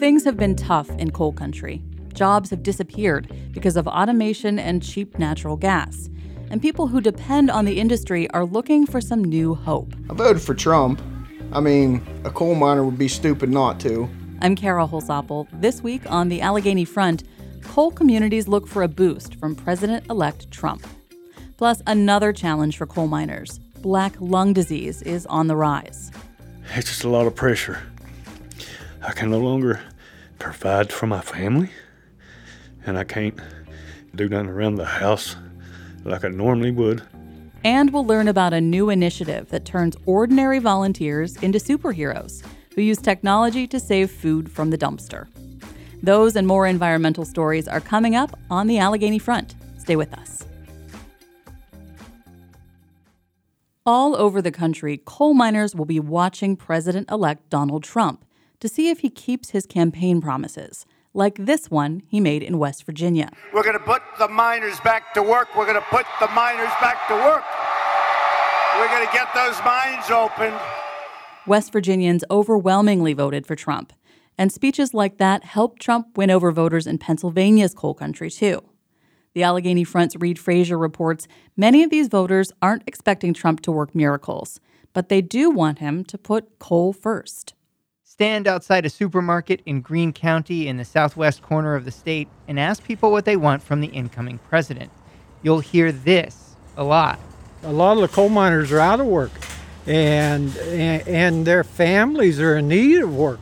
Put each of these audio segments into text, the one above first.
Things have been tough in coal country. Jobs have disappeared because of automation and cheap natural gas. And people who depend on the industry are looking for some new hope. I voted for Trump. I mean, a coal miner would be stupid not to. I'm Kara Holsapple. This week on the Allegheny Front, coal communities look for a boost from President-elect Trump. Plus, another challenge for coal miners. Black lung disease is on the rise. It's just a lot of pressure. I can no longer provide for my family, and I can't do nothing around the house like I normally would. And we'll learn about a new initiative that turns ordinary volunteers into superheroes who use technology to save food from the dumpster. Those and more environmental stories are coming up on the Allegheny Front. Stay with us. All over the country, coal miners will be watching President-elect Donald Trump to see if he keeps his campaign promises, like this one he made in West Virginia. We're going to put the miners back to work. We're going to put the miners back to work. We're going to get those mines opened. West Virginians overwhelmingly voted for Trump, and speeches like that helped Trump win over voters in Pennsylvania's coal country, too. The Allegheny Front's Reed Frazier reports many of these voters aren't expecting Trump to work miracles, but they do want him to put coal first. Stand outside a supermarket in Greene County in the southwest corner of the state and ask people what they want from the incoming president. You'll hear this a lot. A lot of the coal miners are out of work, and their families are in need of work,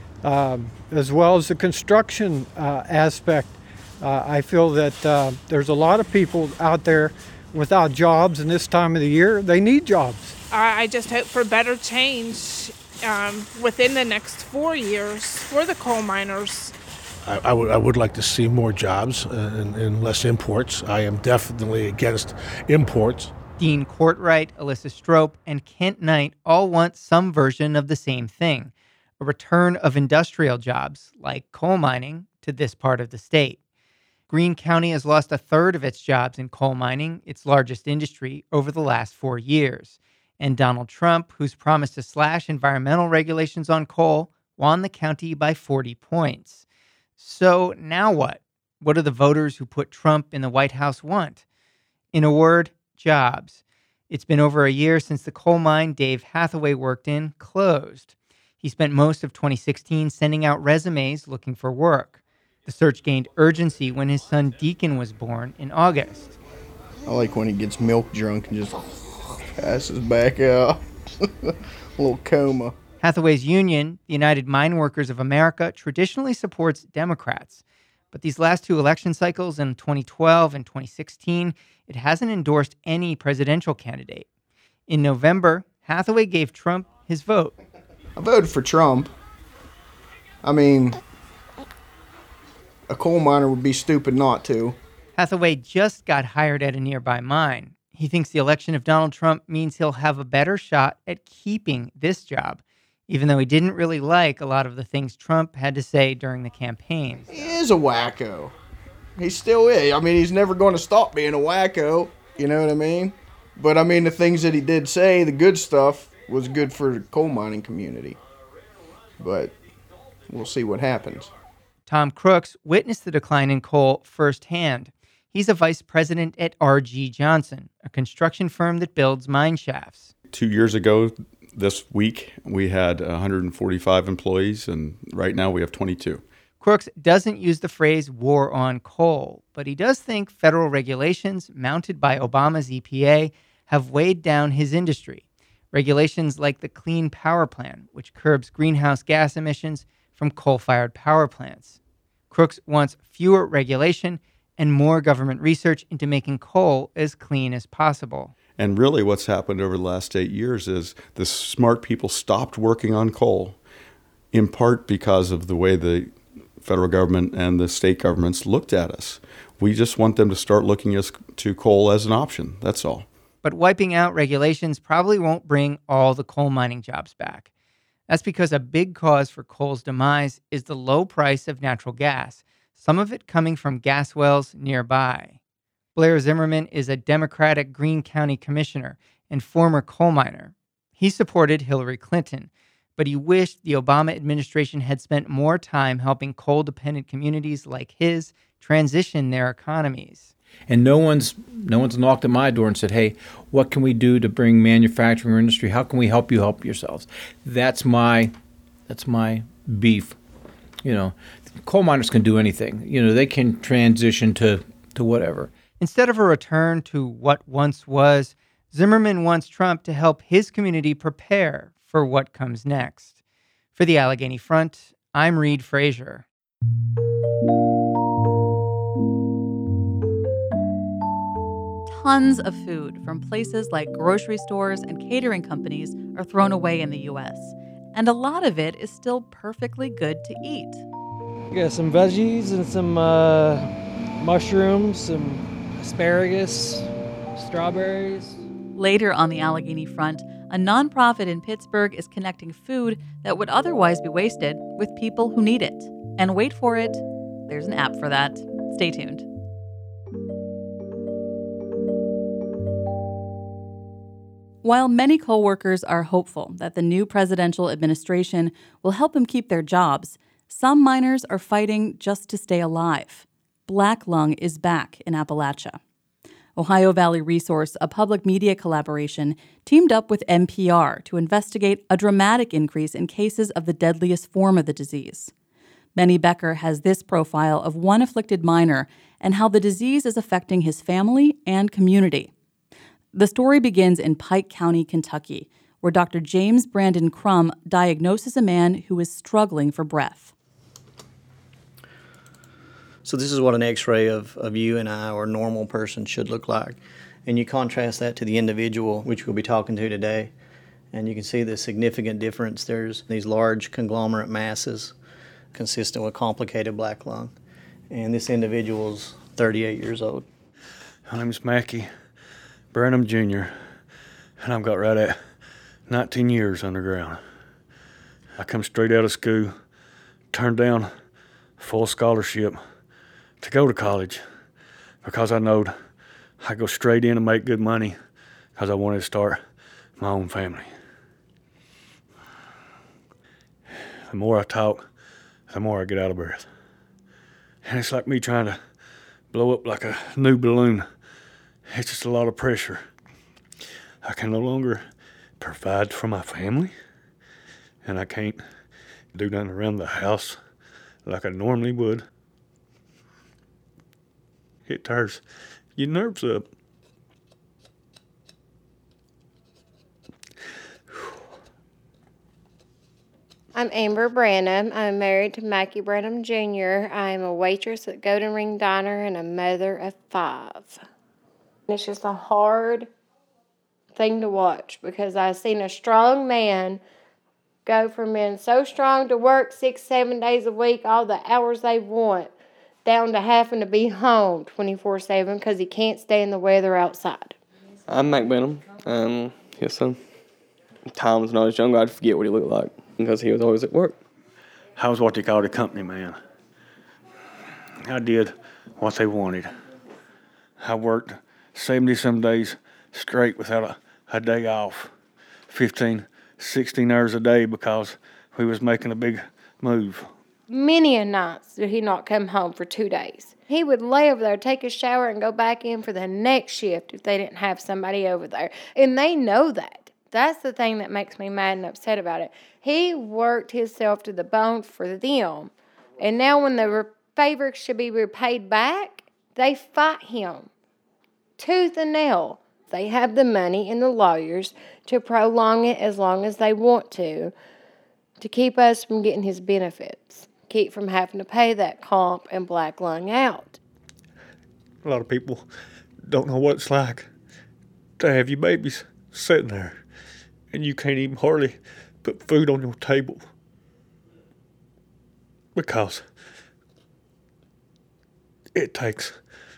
as well as the construction aspect. I feel that there's a lot of people out there without jobs, and this time of the year, they need jobs. I just hope for better change within the next 4 years for the coal miners. I would like to see more jobs and less imports. I am definitely against imports. Dean Courtwright, Alyssa Strope, and Kent Knight all want some version of the same thing, a return of industrial jobs, like coal mining, to this part of the state. Greene County has lost a third of its jobs in coal mining, its largest industry, over the last 4 years. And Donald Trump, who's promised to slash environmental regulations on coal, won the county by 40 points. So now what? What do the voters who put Trump in the White House want? In a word, jobs. It's been over a year since the coal mine Dave Hathaway worked in closed. He spent most of 2016 sending out resumes looking for work. The search gained urgency when his son Deacon was born in August. I like when he gets milk drunk and just passes back out. A little coma. Hathaway's union, the United Mine Workers of America, traditionally supports Democrats. But these last two election cycles in 2012 and 2016, it hasn't endorsed any presidential candidate. In November, Hathaway gave Trump his vote. I voted for Trump. I mean, a coal miner would be stupid not to. Hathaway just got hired at a nearby mine. He thinks the election of Donald Trump means he'll have a better shot at keeping this job, even though he didn't really like a lot of the things Trump had to say during the campaign. He is a wacko. He still is. I mean, he's never going to stop being a wacko. You know what I mean? But I mean, the things that he did say, the good stuff, was good for the coal mining community. But we'll see what happens. Tom Crooks witnessed the decline in coal firsthand. He's a vice president at R.G. Johnson, a construction firm that builds mine shafts. 2 years ago this week, we had 145 employees, and right now we have 22. Crooks doesn't use the phrase war on coal, but he does think federal regulations mounted by Obama's EPA have weighed down his industry. Regulations like the Clean Power Plan, which curbs greenhouse gas emissions from coal-fired power plants. Crooks wants fewer regulation and more government research into making coal as clean as possible. And really what's happened over the last 8 years is the smart people stopped working on coal, in part because of the way the federal government and the state governments looked at us. We just want them to start looking to coal as an option, that's all. But wiping out regulations probably won't bring all the coal mining jobs back. That's because a big cause for coal's demise is the low price of natural gas, some of it coming from gas wells nearby. Blair Zimmerman is a Democratic Greene County commissioner and former coal miner. He supported Hillary Clinton, but he wished the Obama administration had spent more time helping coal-dependent communities like his transition their economies. And no one's knocked at my door and said, hey, what can we do to bring manufacturing or industry? How can we help you help yourselves? That's my beef. Coal miners can do anything. They can transition to whatever. Instead of a return to what once was, Zimmerman wants Trump to help his community prepare for what comes next. For the Allegheny Front, I'm Reed Frazier. Tons of food from places like grocery stores and catering companies are thrown away in the U.S., and a lot of it is still perfectly good to eat. Got some veggies and some mushrooms, some asparagus, strawberries. Later on the Allegheny Front, a nonprofit in Pittsburgh is connecting food that would otherwise be wasted with people who need it. And wait for it, there's an app for that. Stay tuned. While many coal-workers are hopeful that the new presidential administration will help them keep their jobs, some miners are fighting just to stay alive. Black lung is back in Appalachia. Ohio Valley Resource, a public media collaboration, teamed up with NPR to investigate a dramatic increase in cases of the deadliest form of the disease. Benny Becker has this profile of one afflicted miner and how the disease is affecting his family and community. The story begins in Pike County, Kentucky, where Dr. James Brandon Crum diagnoses a man who is struggling for breath. So this is what an x-ray of you and I or a normal person should look like. And you contrast that to the individual, which we'll be talking to today, and you can see the significant difference. There's these large conglomerate masses consistent with complicated black lung. And this individual's 38 years old. My name's Mackie Branham Jr., and I've got right at 19 years underground. I come straight out of school, turned down a full scholarship to go to college because I knowed I'd go straight in and make good money because I wanted to start my own family. The more I talk, the more I get out of breath. And it's like me trying to blow up like a new balloon. It's just a lot of pressure. I can no longer provide for my family, and I can't do nothing around the house like I normally would. It tears your nerves up. I'm Amber Branham. I'm married to Mackie Branham Jr. I'm a waitress at Golden Ring Diner and a mother of 5. It's just a hard thing to watch because I've seen a strong man go from being so strong to work 6-7 days a week, all the hours they want, down to having to be home 24/7 because he can't stand the weather outside. I'm Mac Benham. His son. Times when I was younger, I'd forget what he looked like because he was always at work. I was what they called a company man. I did what they wanted. I worked 70-some days straight without a day off, 15, 16 hours a day because we was making a big move. Many a nights did he not come home for 2 days. He would lay over there, take a shower, and go back in for the next shift if they didn't have somebody over there. And they know that. That's the thing that makes me mad and upset about it. He worked himself to the bone for them. And now when the favor should be repaid back, they fight him tooth and nail. They have the money and the lawyers to prolong it as long as they want to keep us from getting his benefits, keep from having to pay that comp and black lung out. A lot of people don't know what it's like to have your babies sitting there and you can't even hardly put food on your table because it takes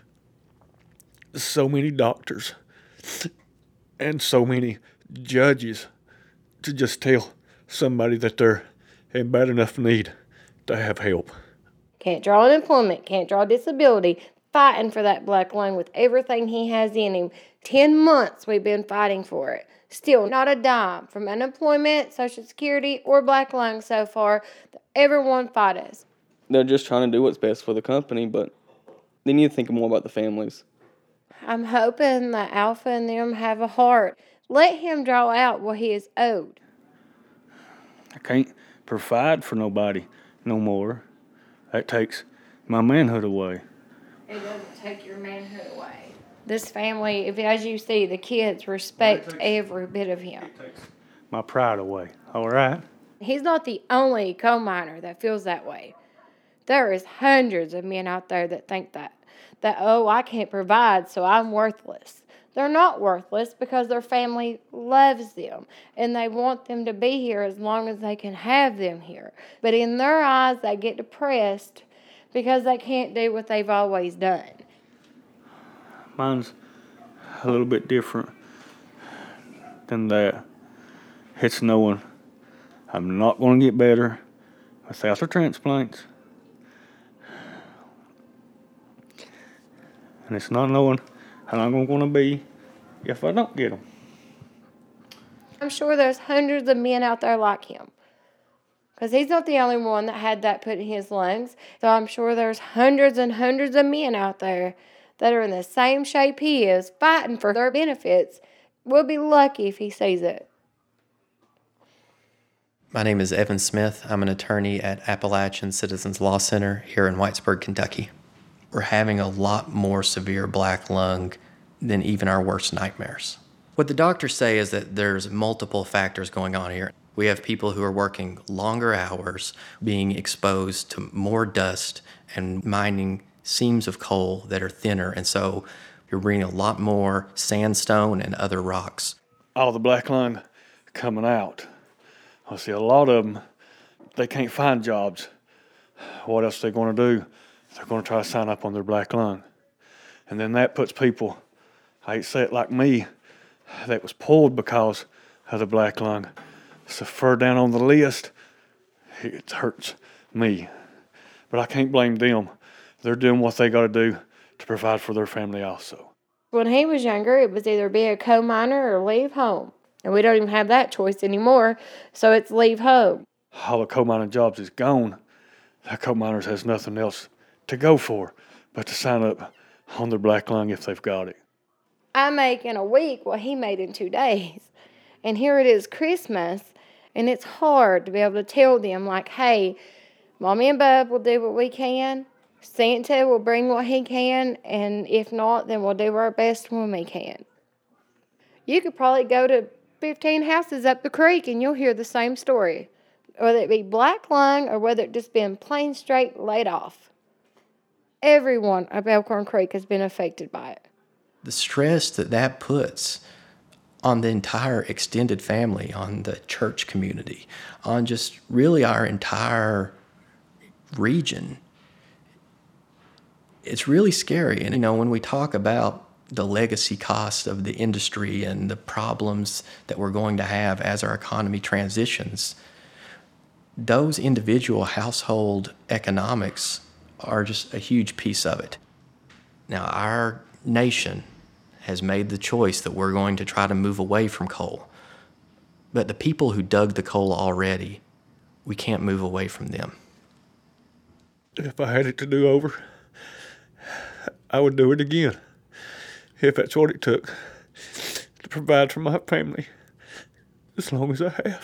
so many doctors and so many judges to just tell somebody that they're in bad enough need to have help. Can't draw unemployment, can't draw disability. fighting for that black lung with everything he has in him. 10 months we've been fighting for it. Still not a dime from unemployment, Social Security, or black lung so far. Everyone fight us. They're just trying to do what's best for the company, but they need to think more about the families. I'm hoping that Alpha and them have a heart. Let him draw out what he is owed. I can't provide for nobody no more. That takes my manhood away. It doesn't take your manhood away. This family, if as you see, the kids respect every bit of him. My pride away. All right? He's not the only coal miner that feels that way. There is hundreds of men out there that think that, oh, I can't provide, so I'm worthless. They're not worthless because their family loves them and they want them to be here as long as they can have them here. But in their eyes, they get depressed because they can't do what they've always done. Mine's a little bit different than that. It's knowing I'm not going to get better without the transplants. And it's not knowing how long I'm going to be if I don't get them. I'm sure there's hundreds of men out there like him. Because he's not the only one that had that put in his lungs. So I'm sure there's hundreds and hundreds of men out there that are in the same shape he is, fighting for their benefits. We'll be lucky if he sees it. My name is Evan Smith. I'm an attorney at Appalachian Citizens Law Center here in Whitesburg, Kentucky. We're having a lot more severe black lung than even our worst nightmares. What the doctors say is that there's multiple factors going on here. We have people who are working longer hours, being exposed to more dust and mining seams of coal that are thinner, and so you're bringing a lot more sandstone and other rocks. All the black lung coming out. I see a lot of them, they can't find jobs. What else are they going to do? They're going to try to sign up on their black lung. And then that puts people, I hate to say it, like me, that was pulled because of the black lung. So further down on the list, it hurts me. But I can't blame them. They're doing what they got to do to provide for their family also. When he was younger, it was either be a coal miner or leave home. And we don't even have that choice anymore, so it's leave home. All the coal mining jobs is gone. The coal miners has nothing else to go for but to sign up on their black lung if they've got it. I make in a week what he made in 2 days. And here it is Christmas, and it's hard to be able to tell them, like, hey, Mommy and Bub will do what we can. Santa will bring what he can, and if not, then we'll do our best when we can. You could probably go to 15 houses up the creek and you'll hear the same story, whether it be black lung or whether it just been plain straight laid off. Everyone up Elkhorn Creek has been affected by it. The stress that puts on the entire extended family, on the church community, on just really our entire region, it's really scary. And, when we talk about the legacy cost of the industry and the problems that we're going to have as our economy transitions, those individual household economics are just a huge piece of it. Now, our nation has made the choice that we're going to try to move away from coal. But the people who dug the coal already, we can't move away from them. If I had it to do over, I would do it again. If that's what it took to provide for my family as long as I have.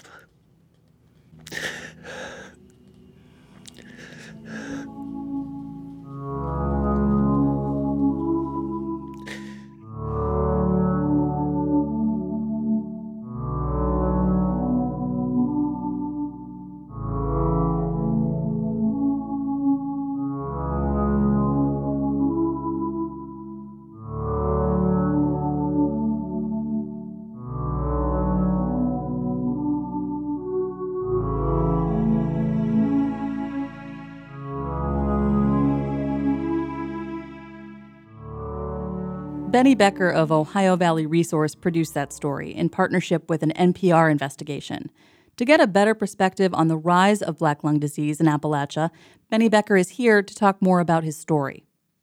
Benny Becker of Ohio Valley Resource produced that story in partnership with an NPR investigation. To get a better perspective on the rise of black lung disease in Appalachia, Benny Becker is here to talk more about his story.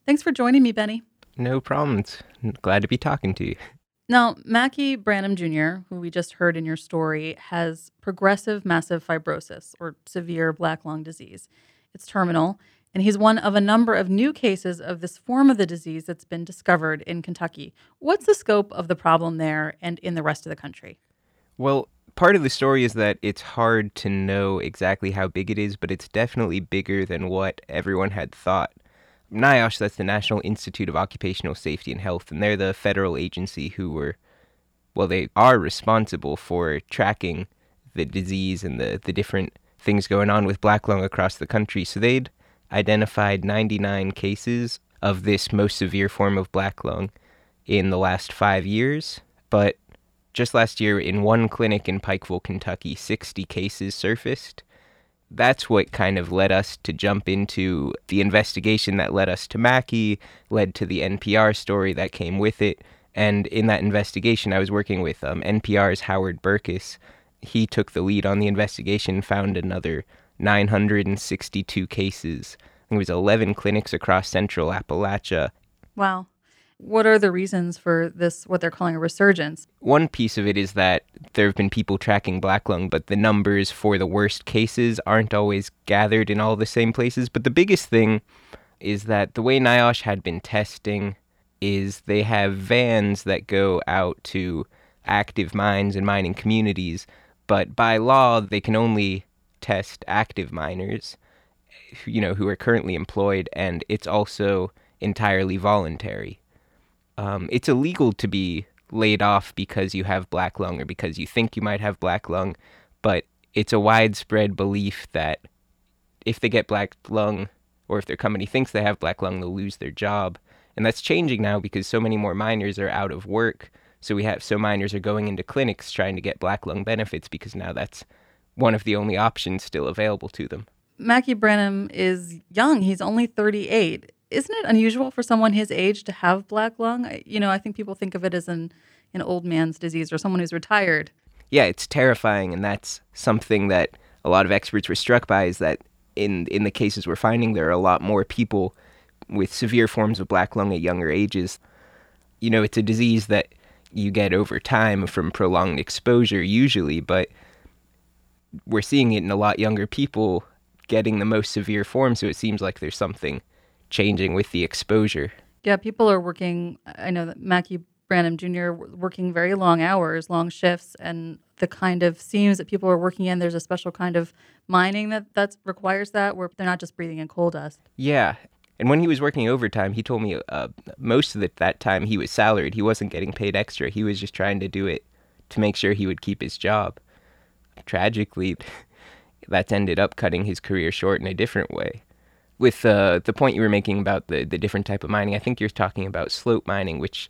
Thanks for joining me, Benny. No problems. Glad to be talking to you. Now, Mackie Branham Jr., who we just heard in your story, has progressive massive fibrosis, or severe black lung disease. It's terminal, and he's one of a number of new cases of this form of the disease that's been discovered in Kentucky. What's the scope of the problem there and in the rest of the country? Well, part of the story is that it's hard to know exactly how big it is, but it's definitely bigger than what everyone had thought. NIOSH, that's the National Institute of Occupational Safety and Health, and they're the federal agency they are responsible for tracking the disease and the different things going on with black lung across the country. So they'd identified 99 cases of this most severe form of black lung in the last 5 years. But just last year, in one clinic in Pikeville, Kentucky, 60 cases surfaced. That's what kind of led us to jump into the investigation that led us to Mackie, led to the NPR story that came with it. And in that investigation, I was working with NPR's Howard Burkus. He took the lead on the investigation, found another 962 cases. There was 11 clinics across central Appalachia. Wow. What are the reasons for this, what they're calling a resurgence? One piece of it is that there have been people tracking black lung, but the numbers for the worst cases aren't always gathered in all the same places. But the biggest thing is that the way NIOSH had been testing is they have vans that go out to active mines and mining communities, but by law, they can only test active miners, who are currently employed, and it's also entirely voluntary. It's illegal to be laid off because you have black lung or because you think you might have black lung, but it's a widespread belief that if they get black lung or if their company thinks they have black lung, they'll lose their job. And that's changing now because so many more miners are out of work. So miners are going into clinics trying to get black lung benefits because now that's one of the only options still available to them. Mackie Branham is young. He's only 38. Isn't it unusual for someone his age to have black lung? I think people think of it as an old man's disease or someone who's retired. Yeah, it's terrifying, and that's something that a lot of experts were struck by, is that in the cases we're finding, there are a lot more people with severe forms of black lung at younger ages. It's a disease that you get over time from prolonged exposure usually, but we're seeing it in a lot younger people getting the most severe form, so it seems like there's something changing with the exposure. Yeah, people are working, I know that Mackie Branham Jr. working very long hours, long shifts, and the kind of seams that people are working in, there's a special kind of mining that requires that, where they're not just breathing in coal dust. Yeah, and when he was working overtime, he told me most of that time he was salaried. He wasn't getting paid extra. He was just trying to do it to make sure he would keep his job. Tragically, that's ended up cutting his career short in a different way. With the point you were making about the different type of mining, I think you're talking about slope mining, which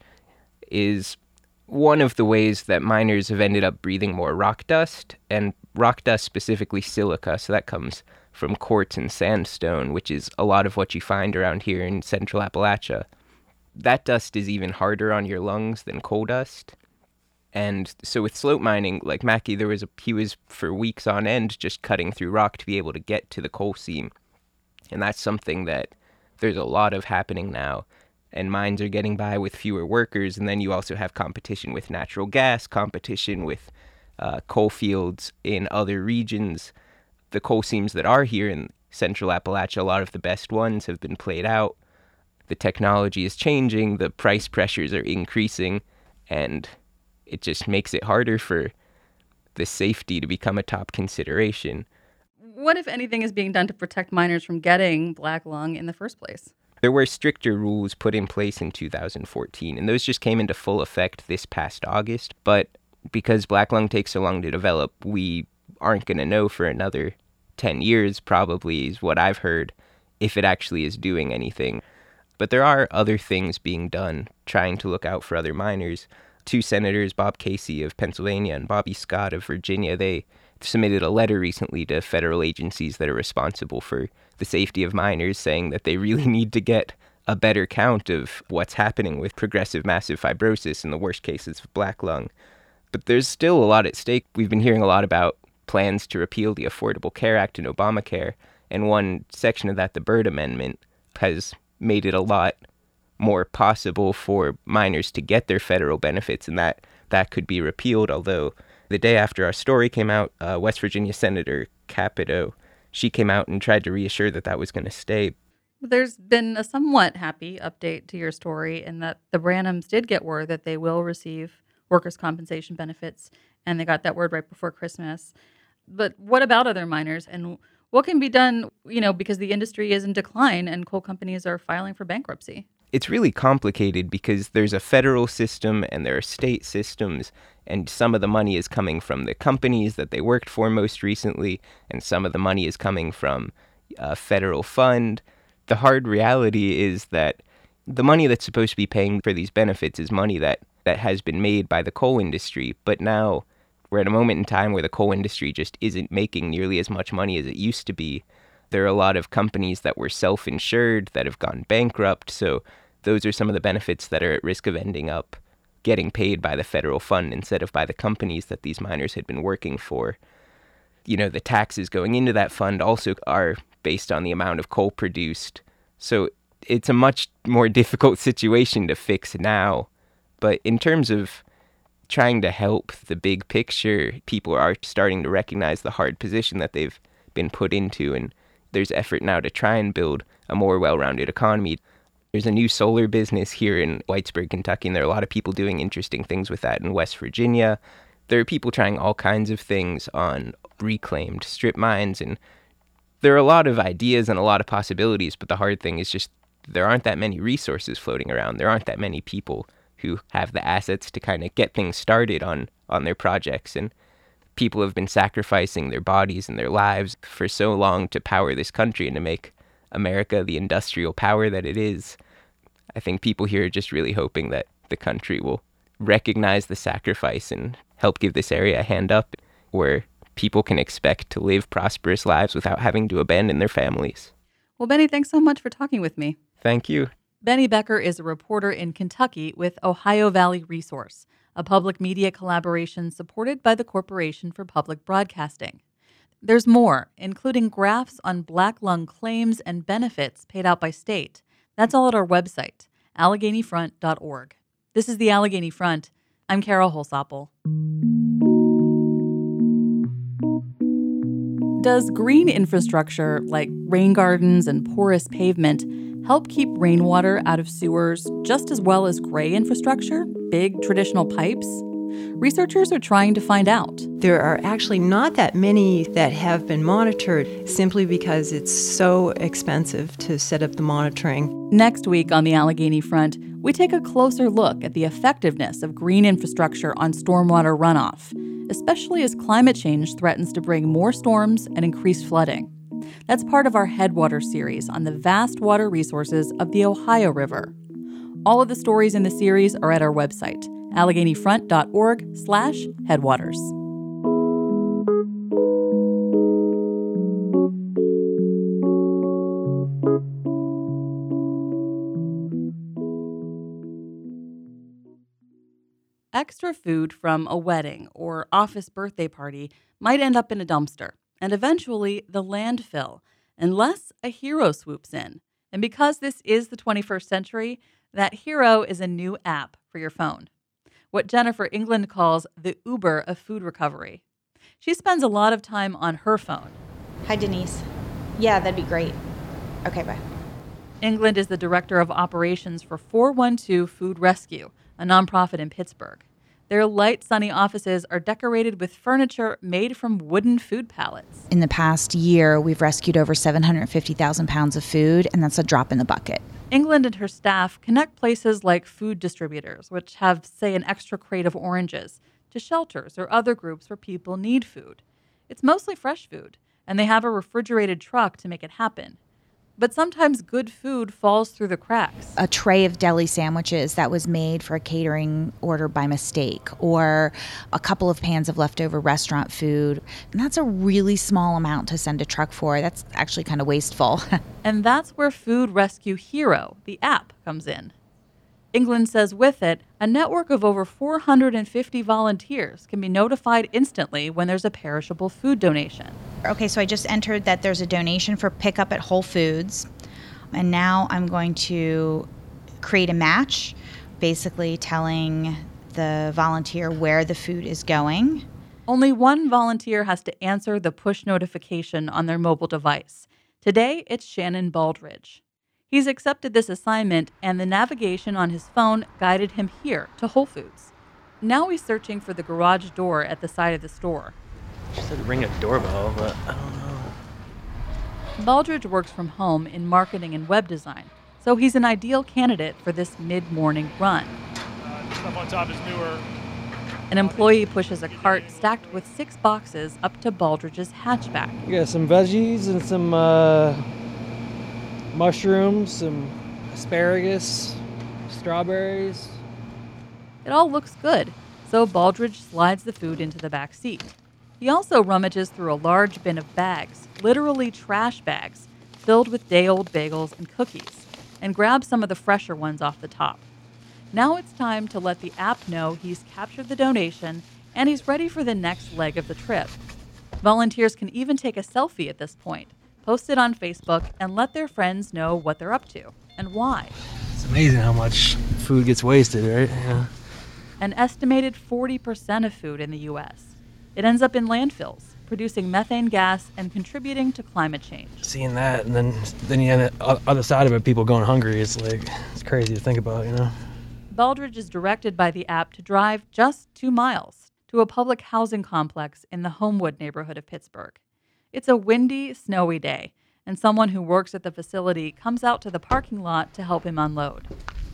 is one of the ways that miners have ended up breathing more rock dust, and rock dust, specifically silica, so that comes from quartz and sandstone, which is a lot of what you find around here in central Appalachia. That dust is even harder on your lungs than coal dust. And so with slope mining, like Mackie, he was for weeks on end just cutting through rock to be able to get to the coal seam. And that's something that there's a lot of happening now. And mines are getting by with fewer workers. And then you also have competition with natural gas, competition with coal fields in other regions. The coal seams that are here in central Appalachia, a lot of the best ones have been played out. The technology is changing, the price pressures are increasing, and it just makes it harder for the safety to become a top consideration. What, if anything, is being done to protect miners from getting black lung in the first place? There were stricter rules put in place in 2014, and those just came into full effect this past August. But because black lung takes so long to develop, we aren't going to know for another 10 years, probably, is what I've heard, if it actually is doing anything. But there are other things being done, trying to look out for other miners. 2 senators, Bob Casey of Pennsylvania and Bobby Scott of Virginia, they submitted a letter recently to federal agencies that are responsible for the safety of miners, saying that they really need to get a better count of what's happening with progressive massive fibrosis and the worst cases of black lung. But there's still a lot at stake. We've been hearing a lot about plans to repeal the Affordable Care Act and Obamacare, and one section of that, the Byrd Amendment, has made it a lot more possible for miners to get their federal benefits, and that could be repealed. Although the day after our story came out, West Virginia Senator Capito, she came out and tried to reassure that was going to stay. There's been a somewhat happy update to your story in that the Branhams did get word that they will receive workers' compensation benefits, and they got that word right before Christmas. But what about other miners, and what can be done, because the industry is in decline and coal companies are filing for bankruptcy? It's really complicated because there's a federal system and there are state systems, and some of the money is coming from the companies that they worked for most recently, and some of the money is coming from a federal fund. The hard reality is that the money that's supposed to be paying for these benefits is money that has been made by the coal industry, but now we're at a moment in time where the coal industry just isn't making nearly as much money as it used to be. There are a lot of companies that were self-insured that have gone bankrupt, so those are some of the benefits that are at risk of ending up getting paid by the federal fund instead of by the companies that these miners had been working for. The taxes going into that fund also are based on the amount of coal produced. So it's a much more difficult situation to fix now. But in terms of trying to help the big picture, people are starting to recognize the hard position that they've been put into, and there's effort now to try and build a more well-rounded economy. There's a new solar business here in Whitesburg, Kentucky, and there are a lot of people doing interesting things with that in West Virginia. There are people trying all kinds of things on reclaimed strip mines, and there are a lot of ideas and a lot of possibilities, but the hard thing is just there aren't that many resources floating around. There aren't that many people who have the assets to kind of get things started on their projects, and people have been sacrificing their bodies and their lives for so long to power this country and to make America the industrial power that it is. I think people here are just really hoping that the country will recognize the sacrifice and help give this area a hand up where people can expect to live prosperous lives without having to abandon their families. Well, Benny, thanks so much for talking with me. Thank you. Benny Becker is a reporter in Kentucky with Ohio Valley Resource, a public media collaboration supported by the Corporation for Public Broadcasting. There's more, including graphs on black lung claims and benefits paid out by state. That's all at our website, AlleghenyFront.org. This is the Allegheny Front. I'm Carol Holsopple. Does green infrastructure like rain gardens and porous pavement help keep rainwater out of sewers just as well as gray infrastructure, big traditional pipes? Researchers are trying to find out. There are actually not that many that have been monitored simply because it's so expensive to set up the monitoring. Next week on the Allegheny Front, we take a closer look at the effectiveness of green infrastructure on stormwater runoff, especially as climate change threatens to bring more storms and increased flooding. That's part of our Headwaters series on the vast water resources of the Ohio River. All of the stories in the series are at our website, AlleghenyFront.org/Headwaters. Extra food from a wedding or office birthday party might end up in a dumpster and eventually the landfill, unless a hero swoops in. And because this is the 21st century, that hero is a new app for your phone. What Jennifer England calls the Uber of food recovery. She spends a lot of time on her phone. Hi, Denise. Yeah, that'd be great. Okay, bye. England is the director of operations for 412 Food Rescue, a nonprofit in Pittsburgh. Their light, sunny offices are decorated with furniture made from wooden food pallets. In the past year, we've rescued over 750,000 pounds of food, and that's a drop in the bucket. England and her staff connect places like food distributors, which have, say, an extra crate of oranges, to shelters or other groups where people need food. It's mostly fresh food, and they have a refrigerated truck to make it happen. But sometimes good food falls through the cracks. A tray of deli sandwiches that was made for a catering order by mistake, or a couple of pans of leftover restaurant food. And that's a really small amount to send a truck for. That's actually kind of wasteful. And that's where Food Rescue Hero, the app, comes in. England says with it, a network of over 450 volunteers can be notified instantly when there's a perishable food donation. Okay, so I just entered that there's a donation for pickup at Whole Foods. And now I'm going to create a match, basically telling the volunteer where the food is going. Only one volunteer has to answer the push notification on their mobile device. Today, it's Shannon Baldridge. He's accepted this assignment, and the navigation on his phone guided him here to Whole Foods. Now he's searching for the garage door at the side of the store. She said ring a doorbell, but I don't know. Baldridge works from home in marketing and web design, so he's an ideal candidate for this mid-morning run. Stuff on top is newer. An employee pushes a cart stacked with 6 boxes up to Baldridge's hatchback. We got some veggies and some mushrooms, some asparagus, strawberries. It all looks good, so Baldridge slides the food into the back seat. He also rummages through a large bin of bags, literally trash bags, filled with day-old bagels and cookies, and grabs some of the fresher ones off the top. Now it's time to let the app know he's captured the donation and he's ready for the next leg of the trip. Volunteers can even take a selfie at this point, post it on Facebook, and let their friends know what they're up to and why. It's amazing how much food gets wasted, right? Yeah. An estimated 40% of food in the U.S. It ends up in landfills, producing methane gas and contributing to climate change. Seeing that, and then you end the other side of it, people going hungry. It's crazy to think about, you know? Baldridge is directed by the app to drive just 2 miles to a public housing complex in the Homewood neighborhood of Pittsburgh. It's a windy, snowy day, and someone who works at the facility comes out to the parking lot to help him unload.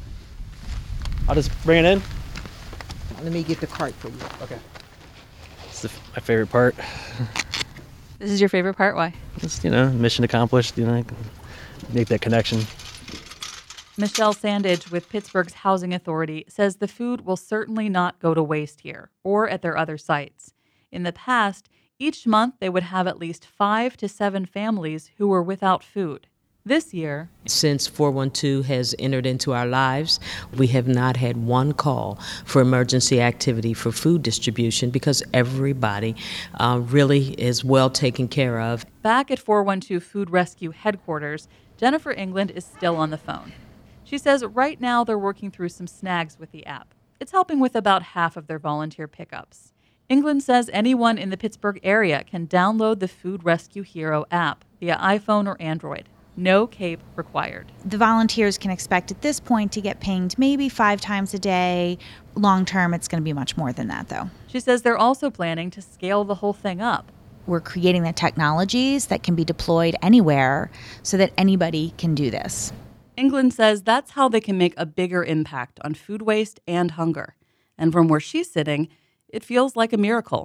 I'll just bring it in. Let me get the cart for you. Okay. It's my favorite part. This is your favorite part? Why? Just, mission accomplished, make that connection. Michelle Sandage with Pittsburgh's Housing Authority says the food will certainly not go to waste here or at their other sites. In the past, each month they would have at least 5 to 7 families who were without food. This year, since 412 has entered into our lives, we have not had one call for emergency activity for food distribution because everybody really is well taken care of. Back at 412 Food Rescue headquarters, Jennifer England is still on the phone. She says right now they're working through some snags with the app. It's helping with about half of their volunteer pickups. England says anyone in the Pittsburgh area can download the Food Rescue Hero app via iPhone or Android. No CAPE required. The volunteers can expect at this point to get pinged maybe 5 times a day. Long term, it's going to be much more than that, though. She says they're also planning to scale the whole thing up. We're creating the technologies that can be deployed anywhere so that anybody can do this. England says that's how they can make a bigger impact on food waste and hunger. And from where she's sitting, it feels like a miracle.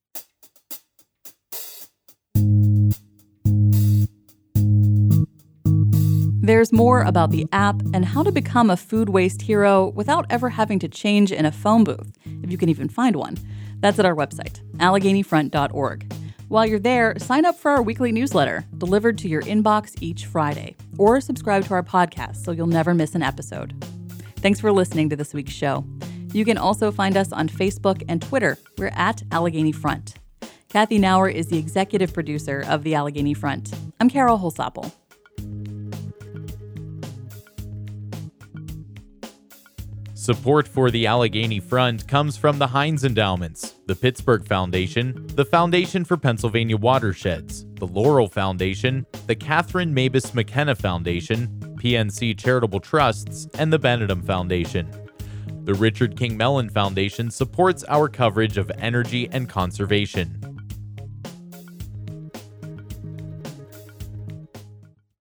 There's more about the app and how to become a food waste hero without ever having to change in a phone booth, if you can even find one. That's at our website, AlleghenyFront.org. While you're there, sign up for our weekly newsletter, delivered to your inbox each Friday, or subscribe to our podcast so you'll never miss an episode. Thanks for listening to this week's show. You can also find us on Facebook and Twitter. We're at Allegheny Front. Kathy Nauer is the executive producer of the Allegheny Front. I'm Carol Holsapple. Support for the Allegheny Front comes from the Heinz Endowments, the Pittsburgh Foundation, the Foundation for Pennsylvania Watersheds, the Laurel Foundation, the Catherine Mabus McKenna Foundation, PNC Charitable Trusts, and the Benedum Foundation. The Richard King Mellon Foundation supports our coverage of energy and conservation.